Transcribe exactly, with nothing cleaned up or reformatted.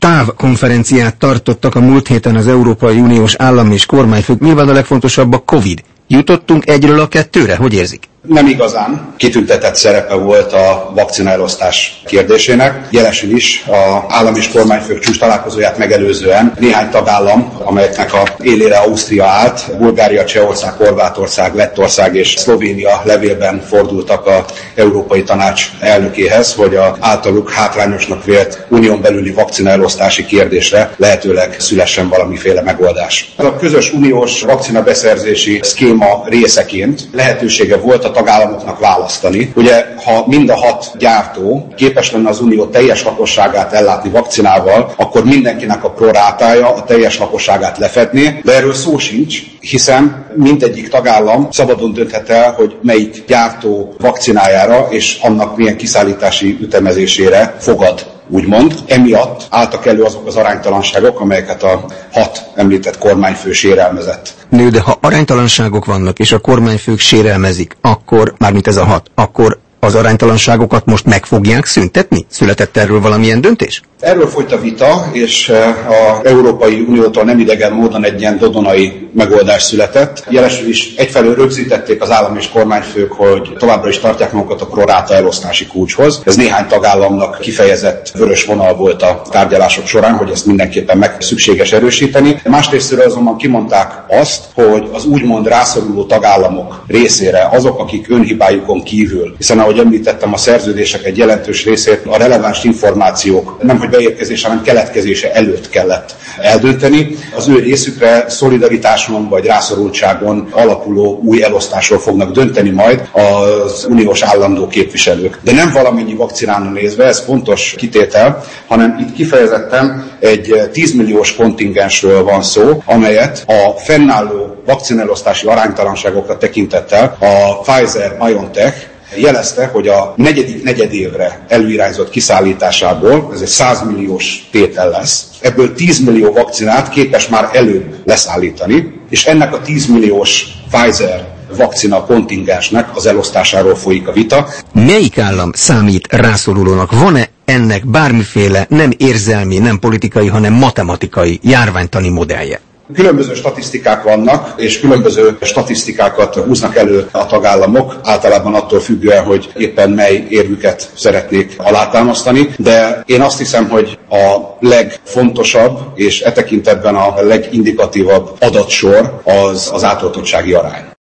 távkonferenciát tartottak a múlt héten az Európai Uniós állam és kormányfők. Nyilván a legfontosabb a Covid. Jutottunk egyről a kettőre? Hogy érzik? Nem igazán kitüntetett szerepe volt a vakcinaelosztás kérdésének. Jelesül is az állam és kormányfők csúcs találkozóját megelőzően néhány tagállam, amelyeknek a élére Ausztria állt, Bulgária, Csehország, Horvátország, Lettország és Szlovénia levélben fordultak az Európai Tanács elnökéhez, hogy az általuk hátrányosnak vélt unión belüli vakcinaelosztási kérdésre lehetőleg szülessen valamiféle megoldás. A közös uniós vakcinabeszerzési szkéma részeként lehetősége volt a tagállamoknak választani. Ugye, ha mind a hat gyártó képes lenne az unió teljes lakosságát ellátni vakcinával, akkor mindenkinek a prorátája a teljes lakosságát lefedné, de erről szó sincs, hiszen mindegyik tagállam szabadon dönthet el, hogy melyik gyártó vakcinájára és annak milyen kiszállítási ütemezésére fogad. Úgymond, emiatt álltak elő azok az aránytalanságok, amelyeket a hat említett kormányfő sérelmezett. Nő, de ha aránytalanságok vannak, és a kormányfők sérelmezik, akkor, mármint ez a hat, akkor az aránytalanságokat most meg fogják szüntetni? Született erről valamilyen döntés? Erről folyt a vita, és az Európai Uniótól nem idegen módon egy ilyen dodonai megoldás született. Jelesül is egyfelől rögzítették az állam és kormányfők, hogy továbbra is tartják magukat a proráta elosztási kulcshoz. Ez néhány tagállamnak kifejezett vörös vonal volt a tárgyalások során, hogy ezt mindenképpen meg szükséges erősíteni. Másrésztről azonban kimondták azt, hogy az úgymond rászoruló tagállamok részére azok, akik önhibájukon kívül, hiszen ahogy említettem, a szerződések egy jelentős részét a releváns információk nem hogy beérkezése, hanem keletkezése előtt kellett eldönteni. Az ő részükre szolidaritáson vagy rászorultságon alapuló új elosztásról fognak dönteni majd az uniós állandó képviselők. De nem valamennyi vakcinán nézve, ez fontos kitétel, hanem itt kifejezetten egy tízmilliós kontingensről van szó, amelyet a fennálló vakcinelosztási aránytalanságokra tekintettel a Pfizer-BioNTech jelezte, hogy a negyedik negyedévre előirányzott kiszállításából, ez egy száz milliós tétel lesz, ebből tíz millió vakcinát képes már előbb leszállítani, és ennek a tíz milliós Pfizer vakcina kontingensnek az elosztásáról folyik a vita. Melyik állam számít rászorulónak? Van-e ennek bármiféle nem érzelmi, nem politikai, hanem matematikai, járványtani modellje? Különböző statisztikák vannak, és különböző statisztikákat húznak elő a tagállamok, általában attól függően, hogy éppen mely érvüket szeretnék alátámasztani, de én azt hiszem, hogy a legfontosabb, és e tekintetben a legindikatívabb adatsor az az átoltottsági arány.